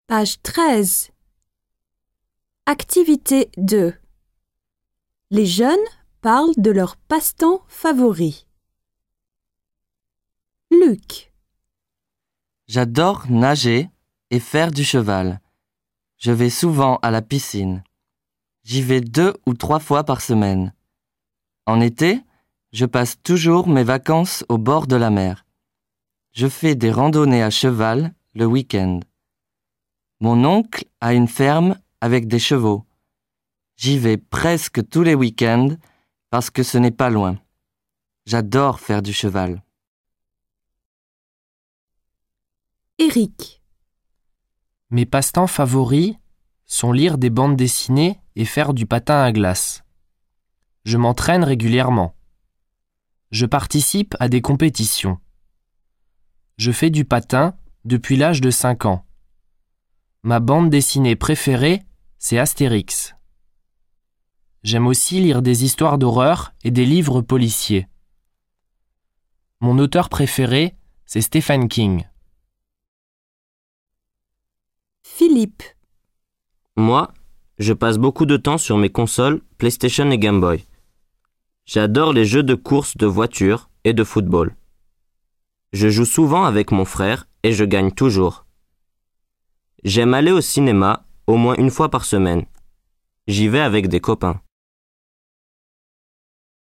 Page 13. Activité 2. Les jeunes parlent de leur passe-temps favori. Luc. J'adore nager et faire du cheval. Je vais souvent à la piscine. J'y vais 2 ou 3 fois par semaine. En été, je passe toujours mes vacances au bord de la mer. Je fais des randonnées à cheval le week-end. Mon oncle a une ferme avec des chevaux. J'y vais presque tous les week-ends parce que ce n'est pas loin. J'adore faire du cheval. Éric. Mes passe-temps favoris sont lire des bandes dessinées et faire du patin à glace. Je m'entraîne régulièrement. Je participe à des compétitions. Je fais du patin depuis l'âge de 5 ans. Ma bande dessinée préférée, c'est Astérix. J'aime aussi lire des histoires d'horreur et des livres policiers. Mon auteur préféré, c'est Stephen King. Philippe. Moi, je passe beaucoup de temps sur mes consoles PlayStation et Game Boy. J'adore les jeux de course de voitures et de football. Je joue souvent avec mon frère et je gagne toujours. J'aime aller au cinéma au moins une fois par semaine. J'y vais avec des copains.